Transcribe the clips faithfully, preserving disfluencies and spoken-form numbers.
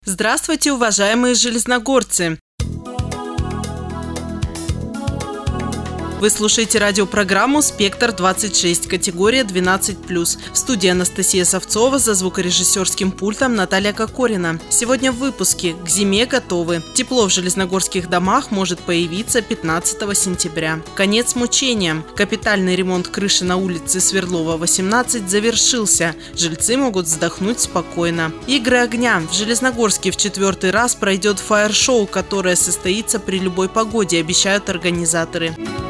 Здравствуйте, уважаемые железногорцы! Вы слушаете радиопрограмму «Спектр двадцать шесть», категория двенадцать плюс. В студии Анастасия Савцова, за звукорежиссерским пультом Наталья Кокорина. Сегодня в выпуске «К зиме готовы». Тепло в железногорских домах может появиться пятнадцатого сентября. Конец мучениям. Капитальный ремонт крыши на улице Свердлова, восемнадцать завершился. Жильцы могут вздохнуть спокойно. Игры огня. В Железногорске в четвертый раз пройдет фаер-шоу, которое состоится при любой погоде, обещают организаторы.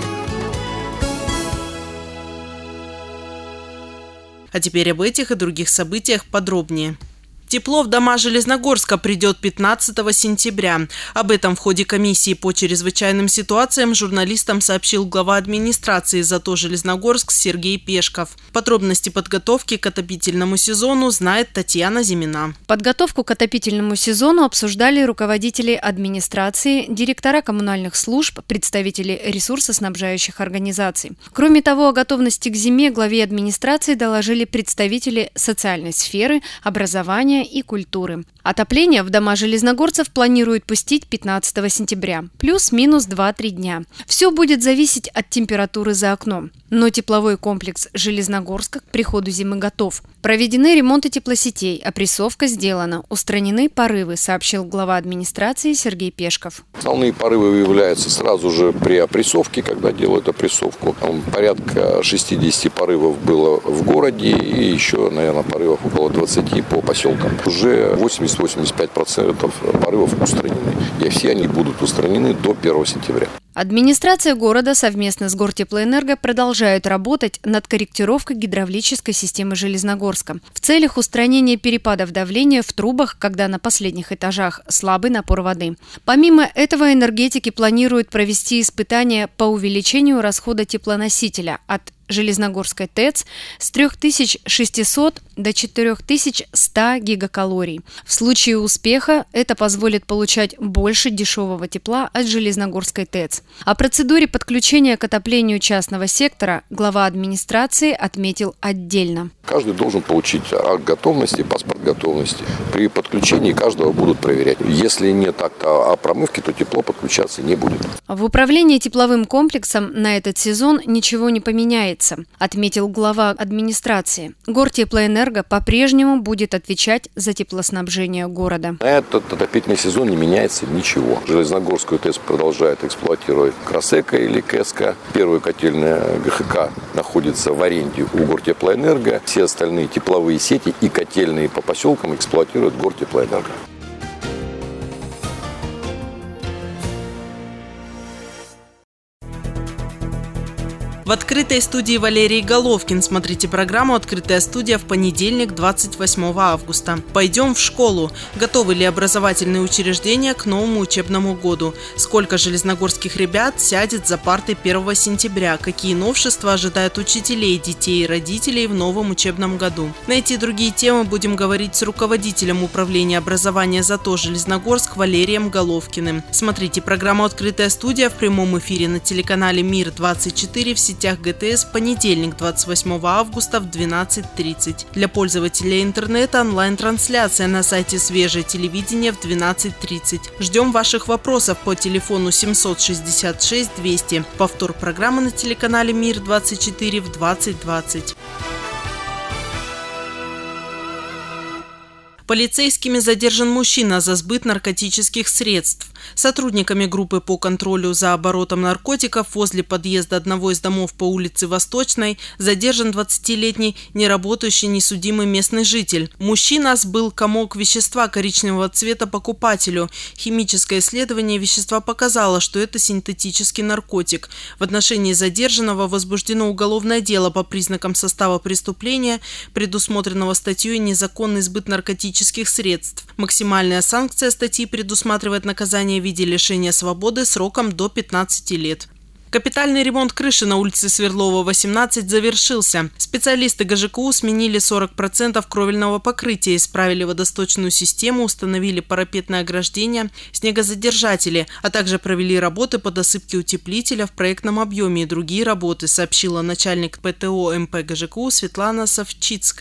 А теперь об этих и других событиях подробнее. Тепло в дома Железногорска придет пятнадцатого сентября. Об этом в ходе комиссии по чрезвычайным ситуациям журналистам сообщил глава администрации ЗАТО Железногорск Сергей Пешков. Подробности подготовки к отопительному сезону знает Татьяна Зимина. Подготовку к отопительному сезону обсуждали руководители администрации, директора коммунальных служб, представители ресурсоснабжающих организаций. Кроме того, о готовности к зиме главе администрации доложили представители социальной сферы, образования и культуры. Отопление в дома железногорцев планируют пустить пятнадцатого сентября, плюс-минус два-три дня. Все будет зависеть от температуры за окном. Но тепловой комплекс Железногорска к приходу зимы готов. Проведены ремонты теплосетей, опрессовка сделана, устранены порывы, сообщил глава администрации Сергей Пешков. Основные порывы выявляются сразу же при опрессовке, когда делают опрессовку. Там порядка шестьдесят порывов было в городе и еще, наверное, порывов около двадцати по поселкам. Уже восемьдесят-восемьдесят пять процентов порывов устранены. И все они будут устранены до первого сентября. Администрация города совместно с Гортеплоэнерго продолжает работать над корректировкой гидравлической системы Железногорска в целях устранения перепадов давления в трубах, когда на последних этажах слабый напор воды. Помимо этого, энергетики планируют провести испытания по увеличению расхода теплоносителя от Железногорской ТЭЦ с трёх тысяч шестисот до четырёх тысяч ста гигакалорий. В случае успеха это позволит получать больше дешевого тепла от Железногорской ТЭЦ. О процедуре подключения к отоплению частного сектора глава администрации отметил отдельно. Каждый должен получить акт готовности, паспорт готовности. При подключении каждого будут проверять. Если нет акта о промывке, то тепло подключаться не будет. В управлении тепловым комплексом на этот сезон ничего не поменяется, отметил глава администрации. Гортеплоэнерго по-прежнему будет отвечать за теплоснабжение города. На этот отопительный сезон не меняется ничего. Железногорскую ТЭЦ продолжает эксплуатировать Красэко или КЭСКО. Первая котельная ГХК находится в аренде у Гортеплоэнерго. Все остальные тепловые сети и котельные по поселкам эксплуатирует Гортеплоэнерго. В открытой студии Валерий Головкин. Смотрите программу «Открытая студия» в понедельник, двадцать восьмого августа. Пойдем в школу. Готовы ли образовательные учреждения к новому учебному году? Сколько железногорских ребят сядет за парты первого сентября? Какие новшества ожидают учителей, детей и родителей в новом учебном году? На эти и другие темы будем говорить с руководителем управления образования ЗАТО Железногорск Валерием Головкиным. Смотрите программу «Открытая студия» в прямом эфире на телеканале Мир двадцать четыре в сетях ГТС в понедельник, двадцать восьмого августа в двенадцать тридцать. Для пользователей интернета онлайн-трансляция на сайте Свежее телевидение в двенадцать тридцать. Ждем ваших вопросов по телефону семьсот шестьдесят шесть двести. Повтор программы на телеканале Мир двадцать четыре в двадцать двадцать. Полицейскими задержан мужчина за сбыт наркотических средств. Сотрудниками группы по контролю за оборотом наркотиков возле подъезда одного из домов по улице Восточной задержан двадцатилетний неработающий несудимый местный житель. Мужчина сбыл комок вещества коричневого цвета покупателю. Химическое исследование вещества показало, что это синтетический наркотик. В отношении задержанного возбуждено уголовное дело по признакам состава преступления, предусмотренного статьей «Незаконный сбыт наркотических средств». Максимальная санкция статьи предусматривает наказание в виде лишения свободы сроком до пятнадцати лет. Капитальный ремонт крыши на улице Свердлова, восемнадцать завершился. Специалисты ГЖКУ сменили сорок процентов кровельного покрытия, исправили водосточную систему, установили парапетное ограждение, снегозадержатели, а также провели работы по досыпке утеплителя в проектном объеме и другие работы, сообщила начальник ПТО МП ГЖКУ Светлана Савчицкая.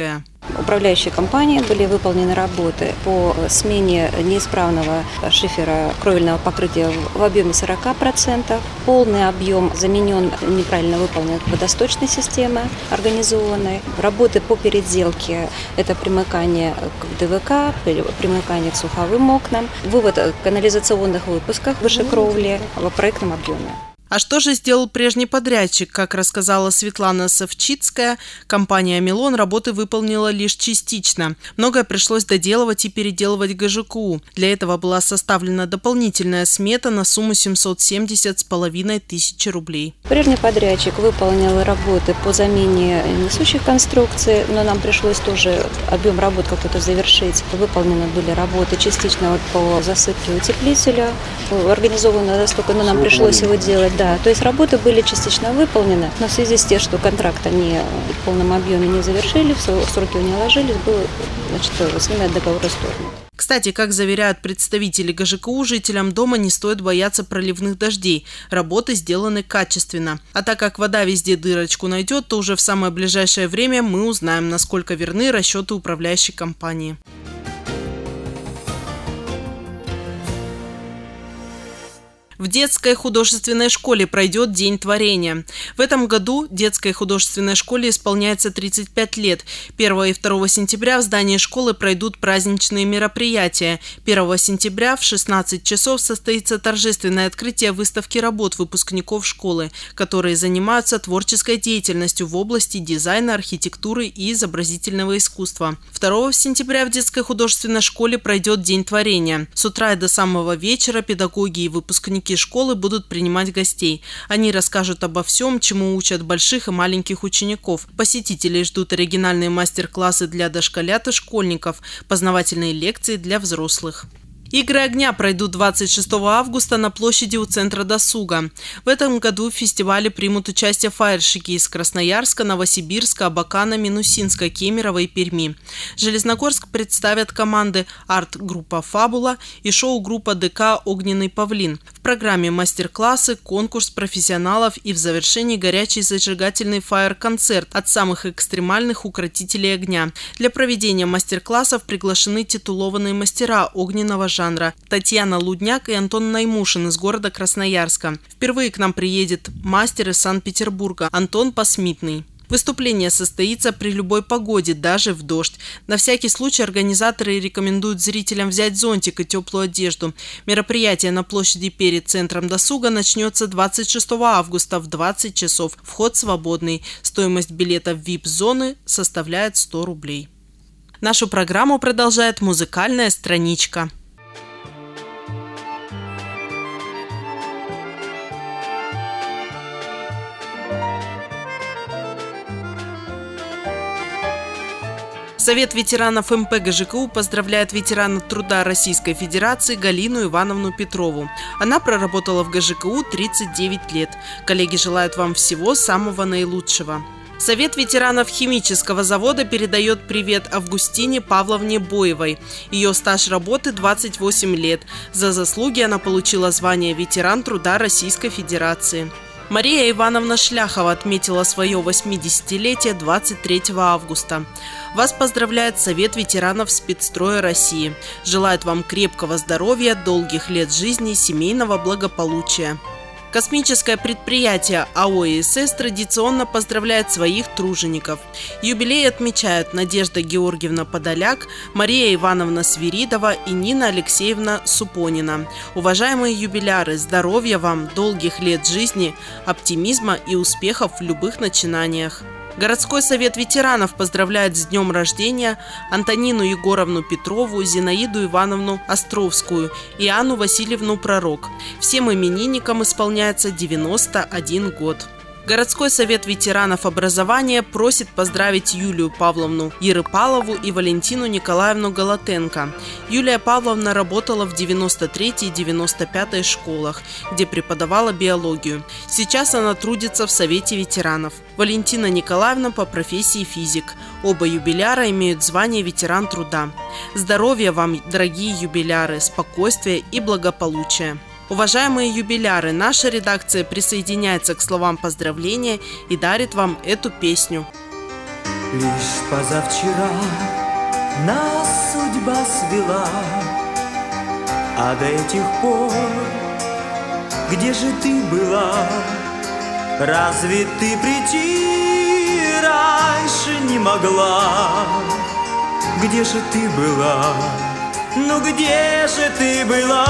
Управляющей компанией были выполнены работы по смене неисправного шифера кровельного покрытия в объеме сорок процентов. Полный объем заменен неправильно выполненной водосточной системы организованной. Работы по переделке – это примыкание к ДВК, примыкание к суховым окнам, вывод канализационных выпусков выше кровли в проектном объеме. А что же сделал прежний подрядчик? Как рассказала Светлана Савчицкая, компания «Милон» работы выполнила лишь частично. Многое пришлось доделывать и переделывать ГЖКУ. Для этого была составлена дополнительная смета на сумму семьсот семьдесят с половиной тысячи рублей. Прежний подрядчик выполнил работы по замене несущих конструкций, но нам пришлось тоже объем работ какой-то завершить. Выполнены были работы частично вот по засыпке утеплителя, организованно настолько, но нам пришлось его делать. Да, то есть работы были частично выполнены, но в связи с тем, что контракт они в полном объеме не завершили, в сроки не уложились, было, значит, с ними договор расторгнут. Кстати, как заверяют представители ГЖКУ, жителям дома не стоит бояться проливных дождей. Работы сделаны качественно. А так как вода везде дырочку найдет, то уже в самое ближайшее время мы узнаем, насколько верны расчеты управляющей компании. В детской художественной школе пройдет День творения. В этом году детской художественной школе исполняется тридцать пять лет. первого и второго сентября в здании школы пройдут праздничные мероприятия. первого сентября в шестнадцать часов состоится торжественное открытие выставки работ выпускников школы, которые занимаются творческой деятельностью в области дизайна, архитектуры и изобразительного искусства. второго сентября в детской художественной школе пройдет День творения. С утра и до самого вечера педагоги и выпускники школы будут принимать гостей. Они расскажут обо всем, чему учат больших и маленьких учеников. Посетителей ждут оригинальные мастер-классы для дошколят и школьников, познавательные лекции для взрослых. Игры огня пройдут двадцать шестого августа на площади у Центра досуга. В этом году в фестивале примут участие фаерщики из Красноярска, Новосибирска, Абакана, Минусинска, Кемерово и Перми. Железногорск представят команды арт-группа «Фабула» и шоу-группа ДК «Огненный павлин». В программе мастер-классы, конкурс профессионалов и в завершении горячий зажигательный фаер-концерт от самых экстремальных укротителей огня. Для проведения мастер-классов приглашены титулованные мастера огненного жанра Татьяна Лудняк и Антон Наймушин из города Красноярска. Впервые к нам приедет мастер из Санкт-Петербурга Антон Посмитный. Выступление состоится при любой погоде, даже в дождь. На всякий случай организаторы рекомендуют зрителям взять зонтик и теплую одежду. Мероприятие на площади перед Центром досуга начнется двадцать шестого августа в двадцать часов. Вход свободный. Стоимость билета в ви ай пи-зоны составляет сто рублей. Нашу программу продолжает музыкальная страничка. Совет ветеранов эм пэ гэ жэ ка у поздравляет ветерана труда Российской Федерации Галину Ивановну Петрову. Она проработала в гэ жэ ка у тридцать девять лет. Коллеги желают вам всего самого наилучшего. Совет ветеранов химического завода передает привет Августине Павловне Боевой. Ее стаж работы двадцать восемь лет. За заслуги она получила звание ветеран труда Российской Федерации. Мария Ивановна Шляхова отметила свое восьмидесятилетие двадцать третьего августа. Вас поздравляет Совет ветеранов спецстроя России. Желает вам крепкого здоровья, долгих лет жизни, семейного благополучия. Космическое предприятие а о э эс эс традиционно поздравляет своих тружеников. Юбилей отмечают Надежда Георгиевна Подоляк, Мария Ивановна Свиридова и Нина Алексеевна Супонина. Уважаемые юбиляры, здоровья вам, долгих лет жизни, оптимизма и успехов в любых начинаниях. Городской совет ветеранов поздравляет с днем рождения Антонину Егоровну Петрову, Зинаиду Ивановну Островскую и Анну Васильевну Пророк. Всем именинникам исполняется девяносто один год. Городской совет ветеранов образования просит поздравить Юлию Павловну Ерыпалову и Валентину Николаевну Голотенко. Юлия Павловна работала в девяносто третьей и девяносто пятой школах, где преподавала биологию. Сейчас она трудится в Совете ветеранов. Валентина Николаевна по профессии физик. Оба юбиляра имеют звание ветеран труда. Здоровья вам, дорогие юбиляры, спокойствия и благополучия. Уважаемые юбиляры, наша редакция присоединяется к словам поздравления и дарит вам эту песню. Лишь позавчера нас судьба свела, а до этих пор где же ты была? Разве ты прийти раньше не могла? Где же ты была? Ну где же ты была?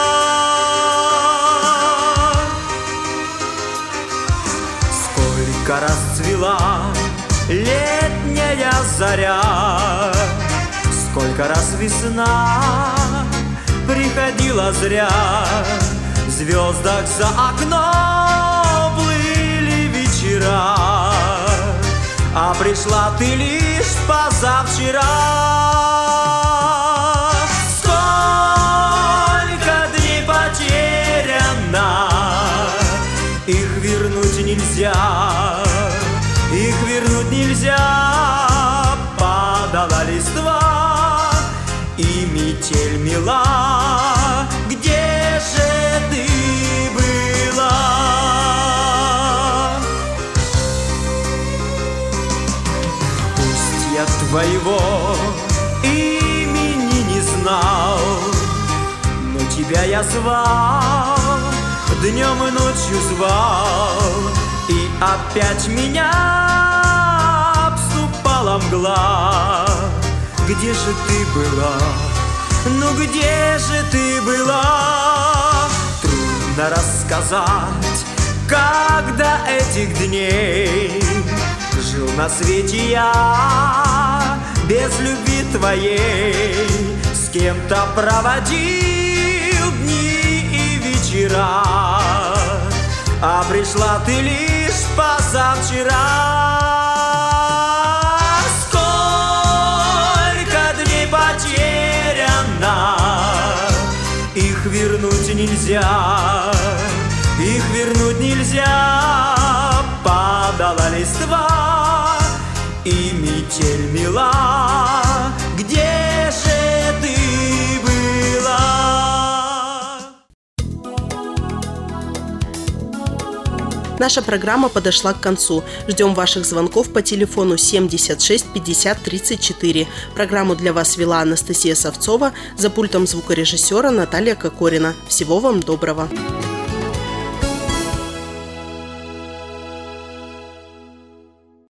Сколько расцвела летняя заря, сколько раз весна приходила зря. В звездах за окном плыли вечера, а пришла ты лишь позавчера. Сколько дней потеряно, их вернуть нельзя, их вернуть нельзя. Падала листва и метель мела, где же ты была? Пусть я твоего имени не знал, но тебя я звал, днем и ночью звал, и опять меня обступала мгла. Где же ты была? Ну где же ты была? Трудно рассказать, когда этих дней жил на свете я без любви твоей, с кем-то проводил дни и вечера, а пришла ты лишь позавчера. Их вернуть нельзя, их вернуть нельзя. Падала листва и метель мела, где же ты была? Наша программа подошла к концу. Ждем ваших звонков по телефону семьдесят шесть пятьдесят тридцать четыре. Программу для вас вела Анастасия Савцова, за пультом звукорежиссера Наталья Кокорина. Всего вам доброго.